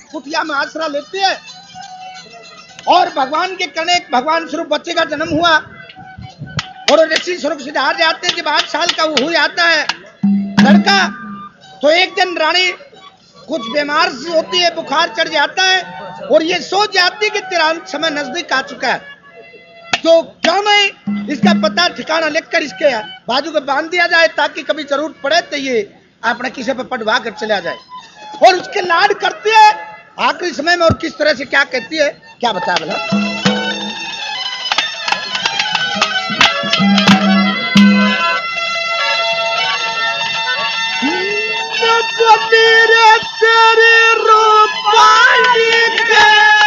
कुटिया में आसरा लेती है और भगवान के कने एक भगवान स्वरूप बच्चे का जन्म हुआ और ऋषि स्वरूप सिधार जाते हैं। जब 8 साल का वो हो जाता है लड़का, तो एक दिन रानी कुछ बीमार सी होती है, बुखार चढ़ जाता है और ये सोच जाती है कि तेरा समय नजदीक आ चुका है, तो क्यों नहीं इसका पता ठिकाना लिखकर इसके बाजू को बांध दिया जाए ताकि कभी जरूरत पड़े तो ये अपने किसी पे पटवा कर चला जाए। और उसके लाड करती है आखिरी समय में, और किस तरह से क्या कहती है क्या बता बोला। तेरे रूपाली के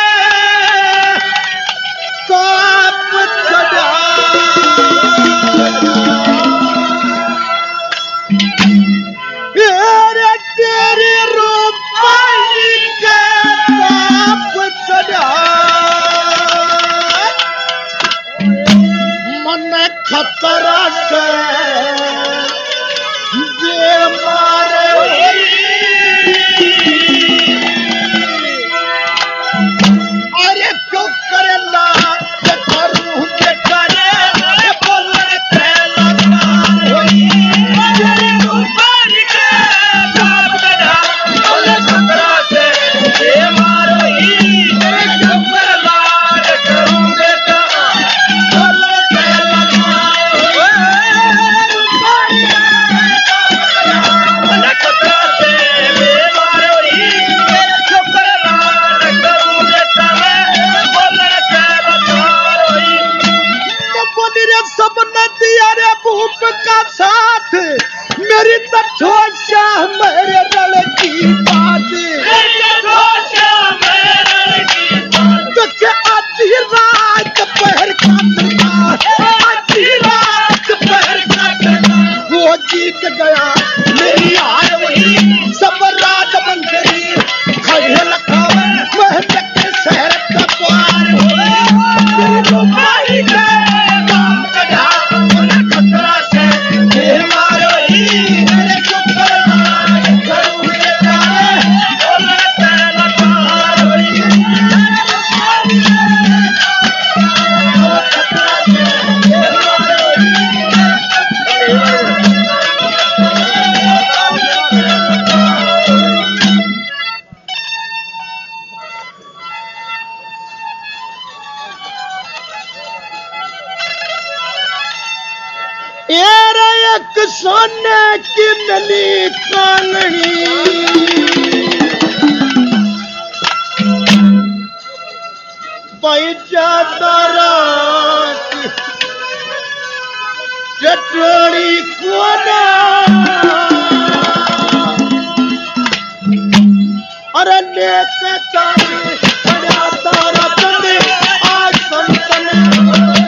काप चढ़ा तेरे रूपाली के काप चढ़ा मन खतरा से ये मारे अरे क्यों करे ना करूं के करे बोलने पहला होई तेरे ऊपर के बाप गधा बोले खतरा से ये मारोई तेरे ऊपर लाड करूं बेटा बोले पहला बोले खतरा से ये मारोई तेरे ऊपर लाड करूं बेटा बोले पहला बोली सब नदिया रे भूप का साथ मेरी तठोशा मेरे रल की बात तुझे आधी रात पहर काटना आधी रात पहर काटना वो जीत गया मेरी हार वही सब राज मंत्री खड़े लखावे मेहनत के शहर का द्वार तेरे लोमाई के काम कढ़ा बोले खतरा से ये मारो ही मेरे ऊपर लाड करूं बेटा बोले पहला पार होई खतरा से ये मारो एक सोने की नली कांगड़ी पैजादा रात चटड़ी कोना अरे लेके चाली बड़ा तारा चंदे आज संतन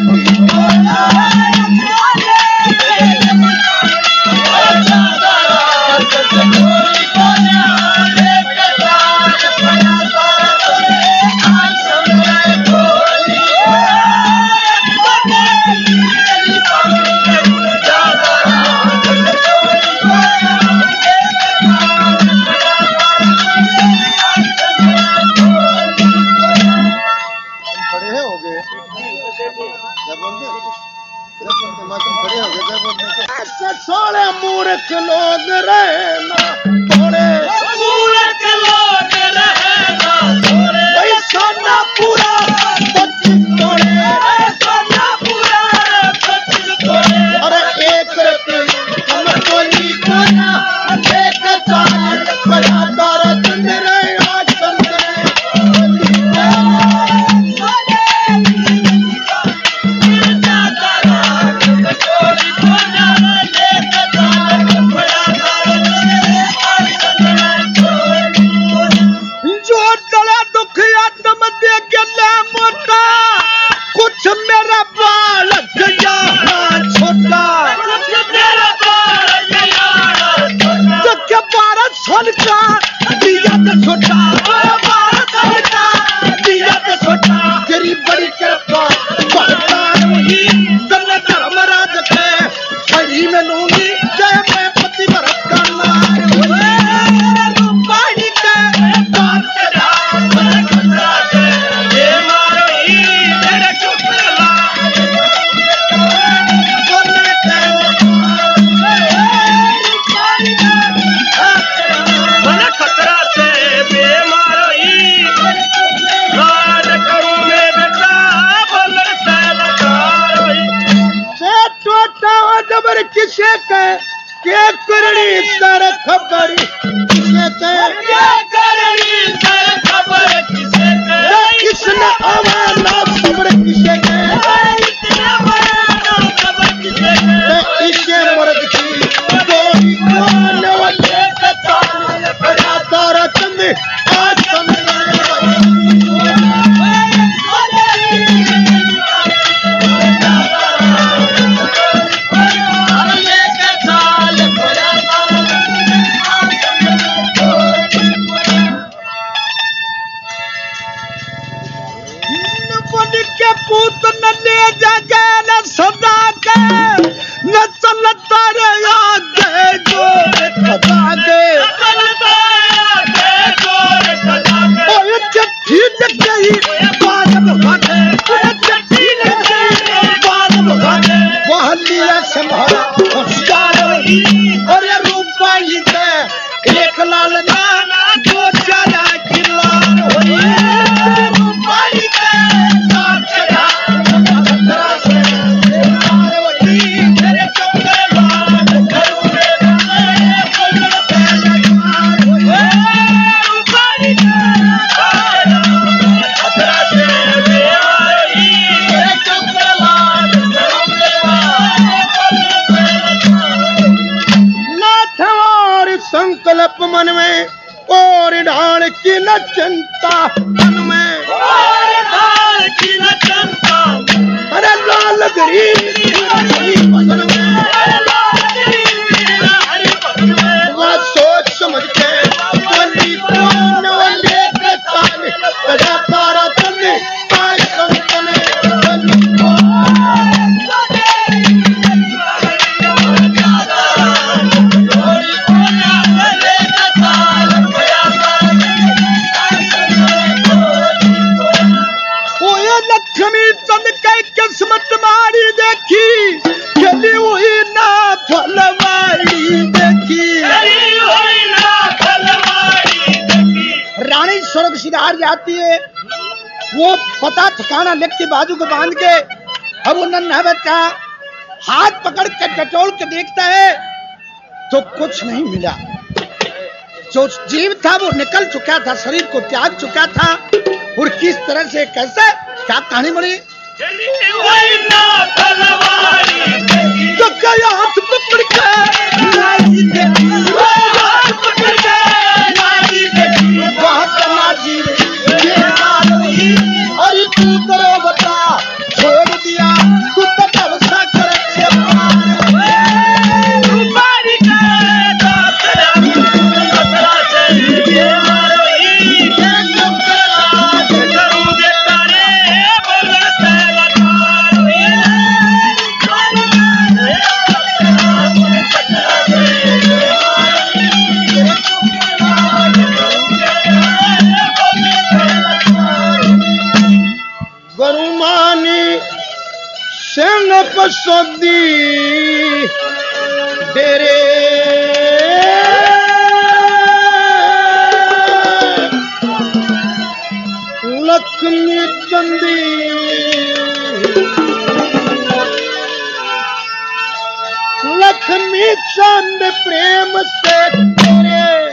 सोले मूर्ख लोग रहना थोड़े मूर्ख लोग रहना थोड़े भाई सोना पूरा 25 तोड़े सोना पूरा 25 तोड़े अरे एक रुपये हम कोई कोना एक चाल बड़ा तारा चंद रहे आज चंद रहे पूत न ले जाके न सदा के न चलता रे आगे जोर खदा के ओए चिट्ठी लिख गई बाद भगाते चिट्ठी लिख गई बाद भगाते वह लिया संभाला होशियार रही और ये रूपाई के एक लाल नाना दो चारा की लाल होई रूपाई के साथ चढ़ा खतरा से मार वही तेरे चक्कर लाल घरों में कोई पहले मार होई रूपाई के खतरा से तेरे चक्कर लाल घरों में संकल्प मन में और ढाल की न चिंता मन में और ढाल की न चिंता अरे लाल गरीब बदन में वह सोच समझ के वली कौन वली के सामने बजा तारा तने पाए संतने लक्ष्मी चंद के किस्मत मारी देखी चली हुई ना फलवाड़ी देखी रानी स्वर्ग सिधार जाती है वो पता ठिकाना लिख के बाजू को बांध के अब वो नन्हा बच्चा हाथ पकड़ के टटोल के देखता है तो कुछ नहीं मिला। जो जीव था वो निकल चुका था, शरीर को त्याग चुका था और किस तरह से कैसे क्या कहानी बनी तो क्या हाथ पकड़ के अरे तू तो बता छोड़ दिया तू तो व्यवस्था कर सदी डेरे लक्ष्मी चंदी लक्ष्मी चंद प्रेम से तेरे